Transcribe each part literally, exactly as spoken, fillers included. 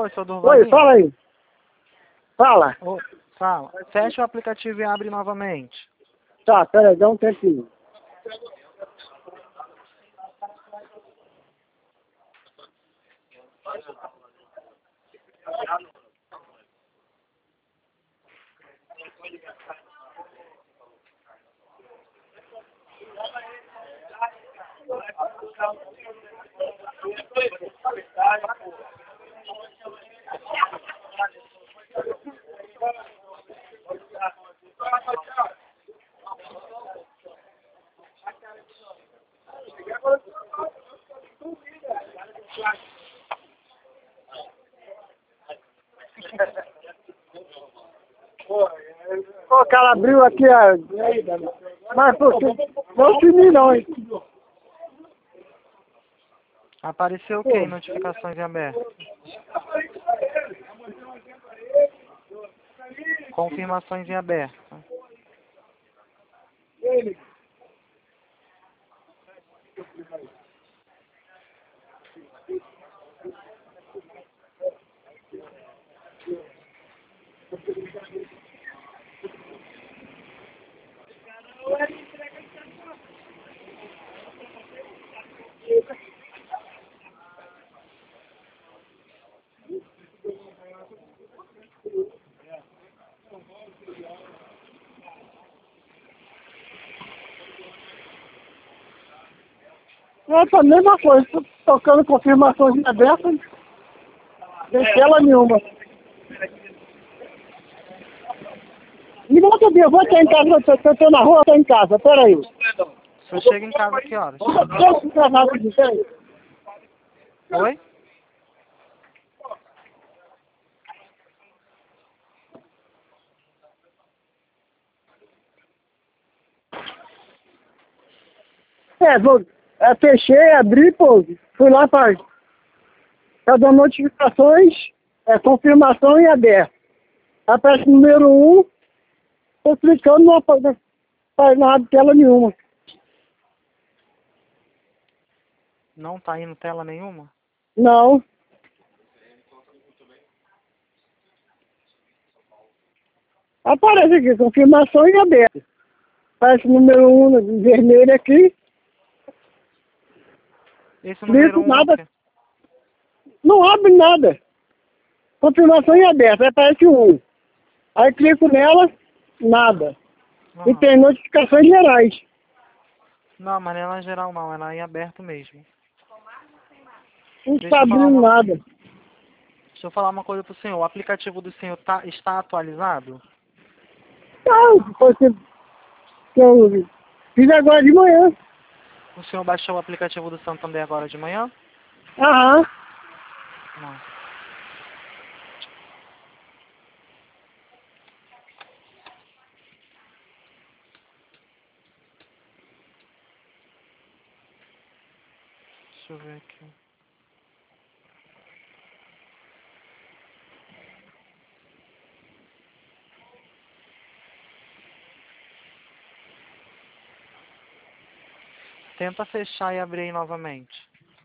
Oi, sou Durval. Oi, fala aí. Fala. Ô, fala. Fecha o aplicativo e abre novamente. Tá, peraí, dá um tempinho. Pô, o cara abriu aqui a... Mas, pô, não se mim não, hein? Apareceu o que em notificações em aberto? Confirmações em aberto. É a mesma coisa, tô tocando confirmações em aberto, sem tela nenhuma. Me dá outro dia, eu vou estar em casa, eu tô, eu tô na rua, eu tô em casa, peraí. O senhor chega em casa a que horas? Deixa eu gravar aqui, peraí. Oi? É, vou, é, fechei, abri, pô, fui lá para cada notificações, é, confirmação em aberto. Aparece número um, tô clicando, não faz faz nada, tela nenhuma. Não tá indo tela nenhuma? Não. Aparece aqui, confirmação em aberto. Aparece número um vermelho aqui. Esse número Clico, um é o nada. quê? Não abre nada. Confirmação em aberto, aí aparece um. Aí clico nela, nada. E Aham. tem notificações gerais. Não, mas não é na geral não, é na em aberto mesmo. Não Deixa está eu falar abrindo uma, nada. deixa eu falar uma coisa pro senhor. O aplicativo do senhor tá, está atualizado? Não, foi que que eu fiz agora de manhã. O senhor baixou o aplicativo do Santander agora de manhã? Aham. Não. Deixa eu ver aqui. Tenta fechar e abrir aí novamente.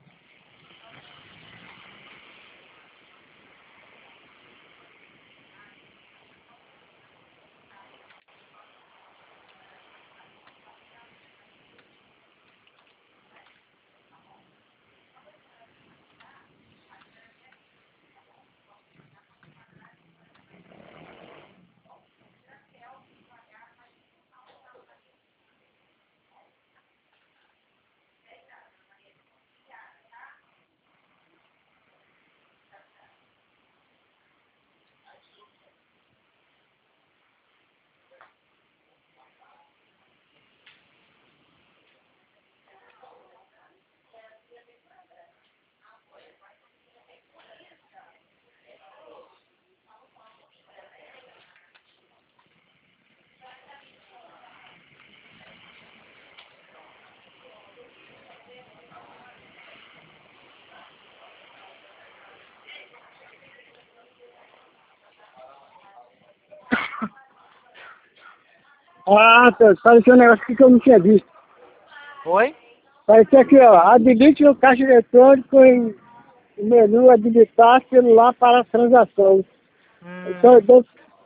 Ah, tá. Parecia um negócio aqui que eu não tinha visto. Oi? Parecia aqui, ó. Habilite o caixa eletrônico em, o menu habilitar celular para transação. Hum, Então, então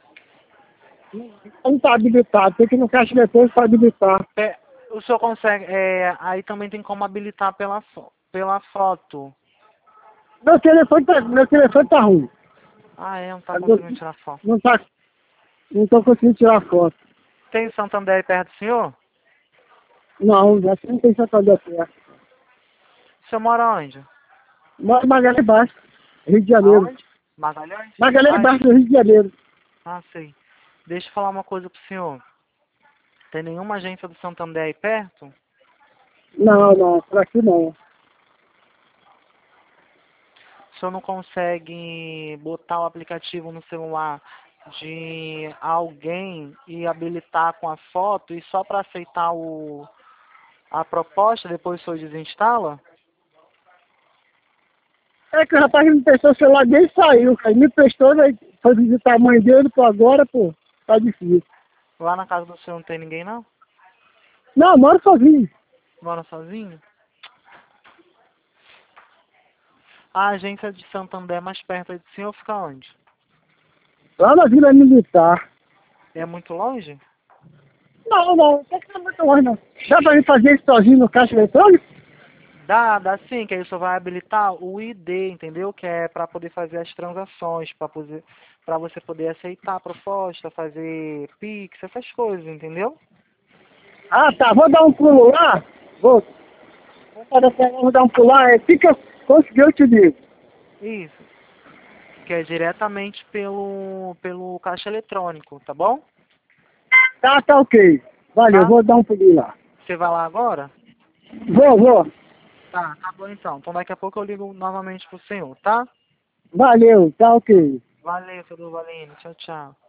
não está habilitado, tem que ir no caixa eletrônico para habilitar. é, o senhor consegue... É, aí também tem como habilitar pela, fo- pela foto. Meu telefone tá, meu telefone tá ruim. Ah, é, não tá Eu Não, conseguindo tirar foto. não tá, não tô conseguindo tirar foto. Tem Santander aí perto do senhor? Não, já não tem Santander perto. O senhor mora onde? Moro em Magalhães Baixo, Rio de Janeiro. Aonde? Magalhães? Magalhães Ai, Baixo, Rio de Janeiro. ah, sei. Deixa eu falar uma coisa pro senhor. Tem nenhuma agência do Santander aí perto? Não, não, por aqui não. O senhor não consegue botar o aplicativo no celular de alguém e habilitar com a foto e só para aceitar o, a proposta, depois o senhor desinstala? É que o rapaz me prestou o celular dele e saiu, cara. Me prestou, né? Foi visitar a mãe dele, pô, agora, pô, tá difícil. Lá na casa do senhor não tem ninguém, não? Não, moro sozinho. Mora sozinho? A agência de Santander mais perto aí do senhor fica onde? Lá na Vila Militar. É muito longe? Não, não, não é muito longe, não. Dá pra mim fazer isso sozinho no caixa eletrônico? Dá, dá sim, que aí só vai habilitar o I D, entendeu? Que é para poder fazer as transações, para poder, para você poder aceitar a proposta, fazer Pix, essas coisas, entendeu? Ah, tá, vou dar um pulo lá. Vou. Vou dar um pulo lá, é, fica, conseguiu, eu te digo. Isso. Que é diretamente pelo, pelo caixa eletrônico, tá bom? Tá, tá ok. Valeu, Tá? vou dar um pulinho lá. Você vai lá agora? Vou, vou. Tá, tá bom então. Então daqui a pouco eu ligo novamente pro senhor, tá? Valeu, tá ok. Valeu, seu Valine. Tchau, tchau.